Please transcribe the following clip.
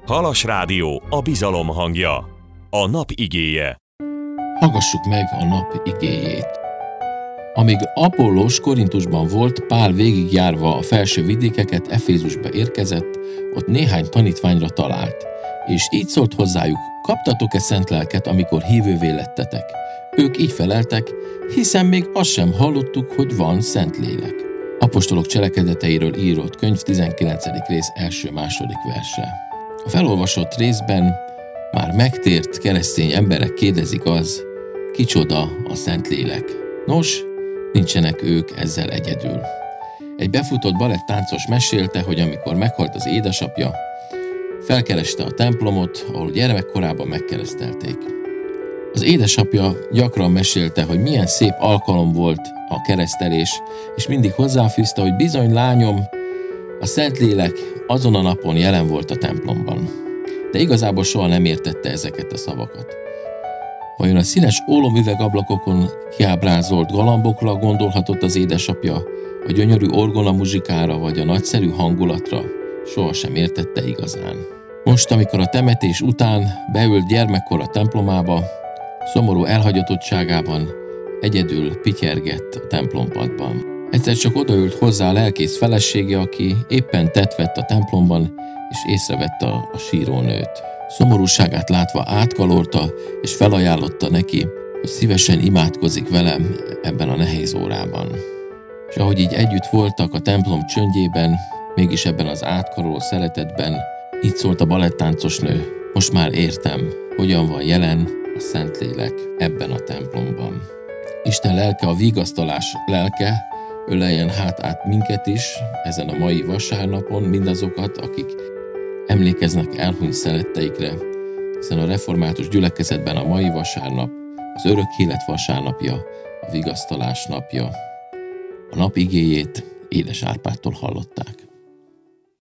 Halas Rádió, a bizalom hangja. A nap igéje. Hallgassuk meg a nap igéjét. Amíg Apollos Korintusban volt, Pál végigjárva a felső vidékeket Efézusba érkezett, ott néhány tanítványra talált, és így szólt hozzájuk: kaptatok-e szent lelket, amikor hívővé lettetek? Ők így feleltek: hiszen még azt sem hallottuk, hogy van szent lélek. Apostolok cselekedeteiről írott könyv 19. rész 1.-2. verse. A felolvasott részben már megtért keresztény emberek kérdezik kicsoda a Szentlélek. Nos, nincsenek ők ezzel egyedül. Egy befutott balettáncos mesélte, hogy amikor meghalt az édesapja, felkereste a templomot, ahol gyermekkorában megkeresztelték. Az édesapja gyakran mesélte, hogy milyen szép alkalom volt a keresztelés, és mindig hozzáfűzte, hogy bizony lányom, a Szentlélek azon a napon jelen volt a templomban. De igazából soha nem értette ezeket a szavakat. Vajon a színes ólomüvegablakokon kiábrázolt galambokra gondolhatott az édesapja, a gyönyörű orgona muzsikára vagy a nagyszerű hangulatra? Sohasem értette igazán. Most, amikor a temetés után beült gyermekkor a templomába, szomorú elhagyatottságában egyedül pityergett a templompadban. Egyszer csak odaült hozzá a lelkész felesége, aki éppen tett vett a templomban, és észrevette a sírónőt. Szomorúságát látva átkalorta, és felajánlotta neki, hogy szívesen imádkozik velem ebben a nehéz órában. És ahogy így együtt voltak a templom csöndjében, mégis ebben az átkaroló szeretetben, így szólt a balettáncos nő: most már értem, hogyan van jelen a Szentlélek ebben a templomban. Isten lelke, a vigasztalás lelke, öleljen hát át minket is ezen a mai vasárnapon, mindazokat, akik emlékeznek elhunyt szeretteikre, hiszen a református gyülekezetben a mai vasárnap az örök élet vasárnapja, a vigasztalás napja. A nap igéjét Édes Árpádtól hallották.